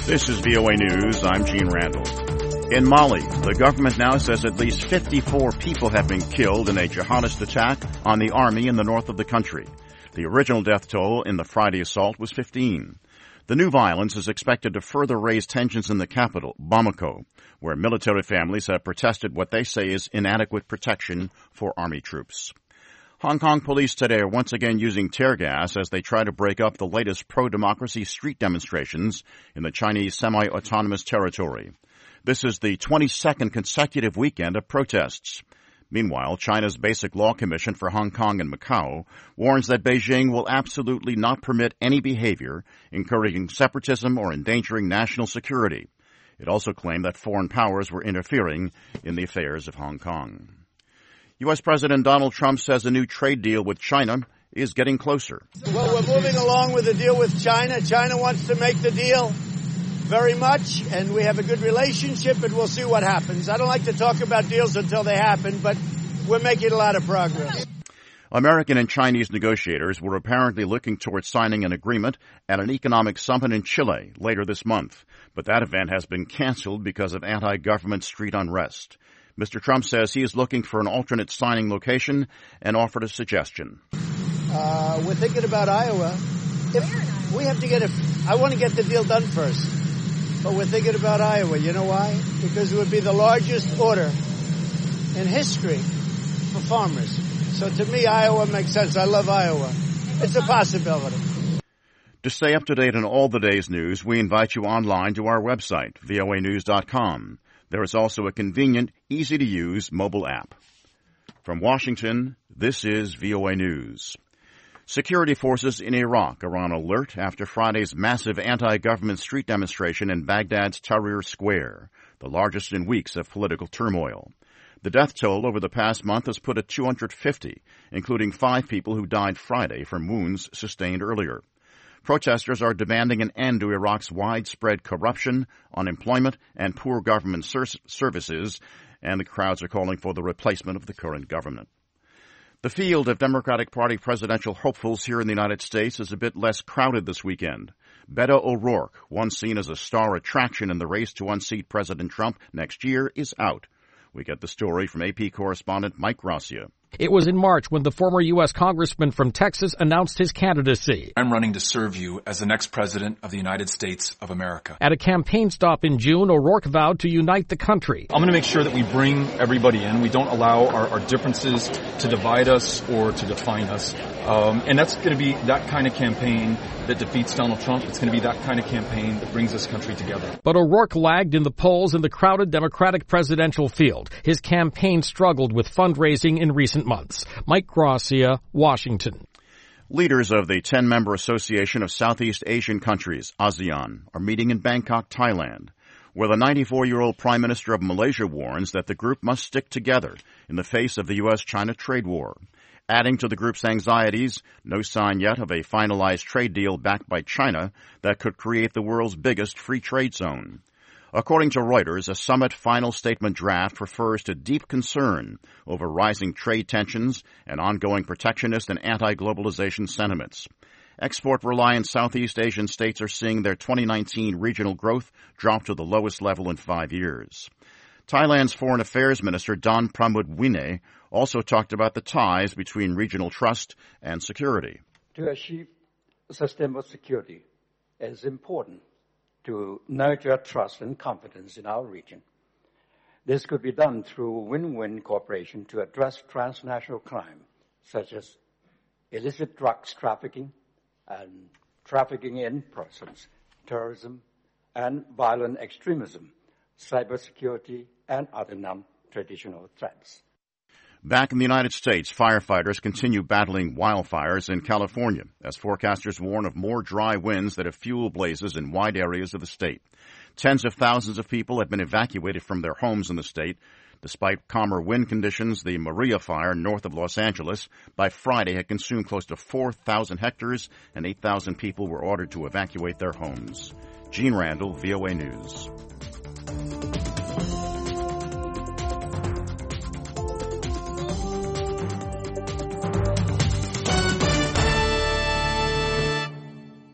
This is VOA News. I'm Gene Randall. In Mali, the government now says at least 54 people have been killed in a jihadist attack on the army in the north of the country. The original death toll in the Friday assault was 15. The new violence is expected to further raise tensions in the capital, Bamako, where military families have protested what they say is inadequate protection for army troops. Hong Kong police today are once again using tear gas as they try to break up the latest pro-democracy street demonstrations in the Chinese semi-autonomous territory. This is the 22nd consecutive weekend of protests. Meanwhile, China's Basic Law Commission for Hong Kong and Macau warns that Beijing will absolutely not permit any behavior encouraging separatism or endangering national security. It also claimed that foreign powers were interfering in the affairs of Hong Kong. U.S. President Donald Trump says a new trade deal with China is getting closer. Well, we're moving along with the deal with China. China wants to make the deal very much, and we have a good relationship, and we'll see what happens. I don't like to talk about deals until they happen, but we're making a lot of progress. American and Chinese negotiators were apparently looking towards signing an agreement at an economic summit in Chile later this month, but that event has been canceled because of anti-government street unrest. Mr. Trump says he is looking for an alternate signing location and offered a suggestion. We're thinking about Iowa. We have to I want to get the deal done first, but we're thinking about Iowa. You know why? Because it would be the largest order in history for farmers. So to me, Iowa makes sense. I love Iowa. It's a possibility. To stay up to date on all the day's news, we invite you online to our website, voanews.com. There is also a convenient, easy-to-use mobile app. From Washington, this is VOA News. Security forces in Iraq are on alert after Friday's massive anti-government street demonstration in Baghdad's Tahrir Square, the largest in weeks of political turmoil. The death toll over the past month has put at 250, including 5 people who died Friday from wounds sustained earlier. Protesters are demanding an end to Iraq's widespread corruption, unemployment, and poor government services, and the crowds are calling for the replacement of the current government. The field of Democratic Party presidential hopefuls here in the United States is a bit less crowded this weekend. Beto O'Rourke, once seen as a star attraction in the race to unseat President Trump next year, is out. We get the story from AP correspondent Mike Gracia. It was in March when the former U.S. congressman from Texas announced his candidacy. I'm running to serve you as the next president of the United States of America. At a campaign stop in June, O'Rourke vowed to unite the country. I'm going to make sure that we bring everybody in. We don't allow our differences to divide us or to define us. And that's going to be that kind of campaign that defeats Donald Trump. It's going to be that kind of campaign that brings this country together. But O'Rourke lagged in the polls in the crowded Democratic presidential field. His campaign struggled with fundraising in recent months. Mike Gracia, Washington. Leaders of the 10-member Association of Southeast Asian Countries, ASEAN, are meeting in Bangkok, Thailand, where the 94-year-old Prime Minister of Malaysia warns that the group must stick together in the face of the U.S.-China trade war. Adding to the group's anxieties, no sign yet of a finalized trade deal backed by China that could create the world's biggest free trade zone. According to Reuters, a summit final statement draft refers to deep concern over rising trade tensions and ongoing protectionist and anti-globalization sentiments. Export-reliant Southeast Asian states are seeing their 2019 regional growth drop to the lowest level in 5 years. Thailand's Foreign Affairs Minister Don Pramudwinai also talked about the ties between regional trust and security. To achieve sustainable security, it is important to nurture trust and confidence in our region. This could be done through win-win cooperation to address transnational crime, such as illicit drugs trafficking and trafficking in persons, terrorism, and violent extremism, cybersecurity, and other non-traditional threats. Back in the United States, firefighters continue battling wildfires in California as forecasters warn of more dry winds that have fueled blazes in wide areas of the state. Tens of thousands of people have been evacuated from their homes in the state. Despite calmer wind conditions, the Maria fire north of Los Angeles by Friday had consumed close to 4,000 hectares and 8,000 people were ordered to evacuate their homes. Gene Randall, VOA News.